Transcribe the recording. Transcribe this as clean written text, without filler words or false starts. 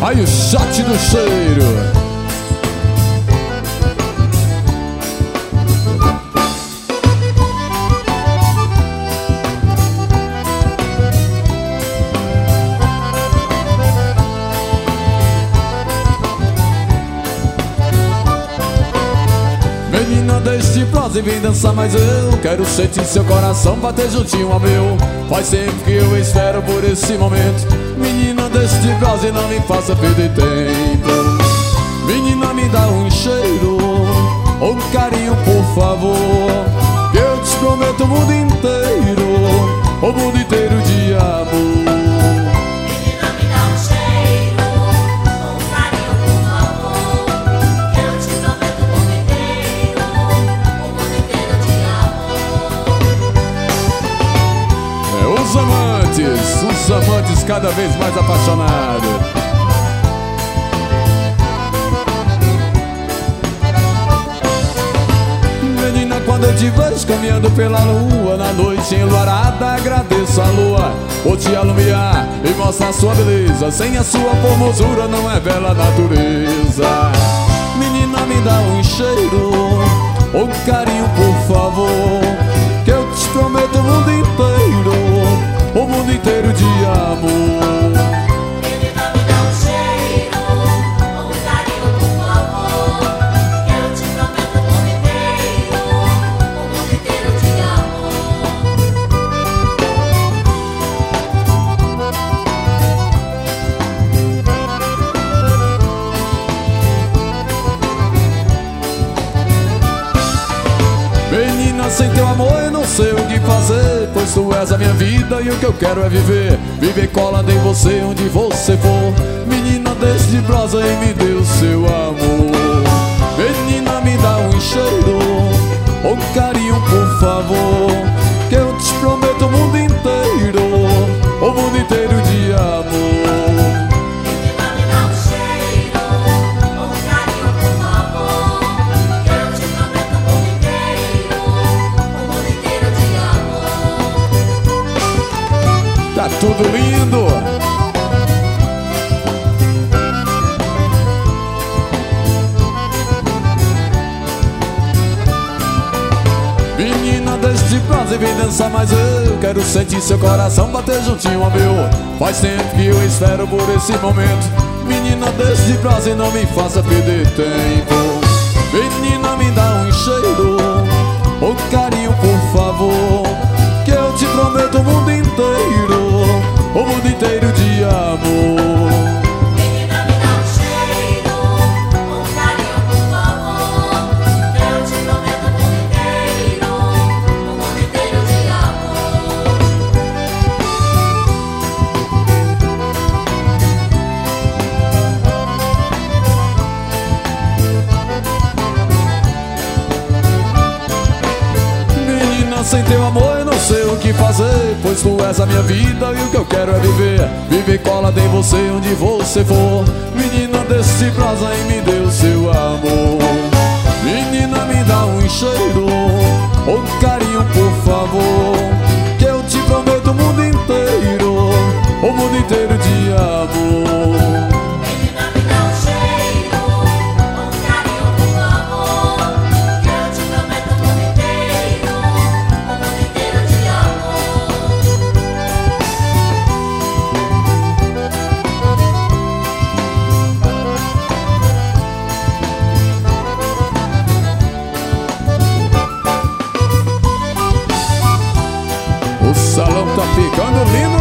Aí o shot do cheiro. Menina deste prosa e vem dançar, mas eu quero sentir seu coração bater juntinho ao meu. Faz tempo que eu espero por esse momento. Menina deste prosa e não me faça perder tempo. Menina, me dá um cheiro ou um carinho, por favor, que eu te prometo o mundo inteiro, o mundo inteiro de amor. Os amantes cada vez mais apaixonados. Menina, quando eu te vejo caminhando pela rua, na noite enluarada, agradeço a lua por te alumiar e mostrar sua beleza. Sem a sua formosura não é bela natureza. Menina, me dá um cheiro ou um carinho, por favor, que eu te prometo o mundo inteiro, o mundo inteiro de amor. Menina, me dá um cheiro ou um carinho, por favor, que eu te prometo o mundo inteiro, o mundo inteiro de amor. Menina, sem teu amor eu não sei o que fazer, pois tu és a minha vida e o que eu quero é viver. Viver colado em você onde você for. Menina, deixe de prosa e me dê o seu amor. Menina, me dá um cheiro ou um carinho, por favor, que eu te prometo o mundo inteiro, o mundo inteiro de amor. Tá tudo lindo. Menina, deixe de prosa e vem dançar, mas eu quero sentir seu coração bater juntinho ao meu. Faz tempo que eu espero por esse momento. Menina, deixe de prosa e não me faça perder tempo. Menina, me dá um cheiro ou um carinho, por favor, que eu te prometo o mundo inteiro, o mundo inteiro de amor. Menina, me dá um cheiro ou um carinho, por favor, que eu te prometo o mundo inteiro, o mundo inteiro de amor. Menina, sem teu amor eu não sei o que fazer, pois tu és a minha vida e o que eu quero é viver. Viver colado em você onde você for. Menina, deixe de prosa e me dê o seu amor. Menina, me dá um cheiro ou um carinho, por favor, que eu te prometo o mundo inteiro, o mundo inteiro de amor. Menina, me dá um cheiro ou um carinho, por favor, que eu te prometo o mundo inteiro, o mundo inteiro de amor. O salão tá ficando lindo.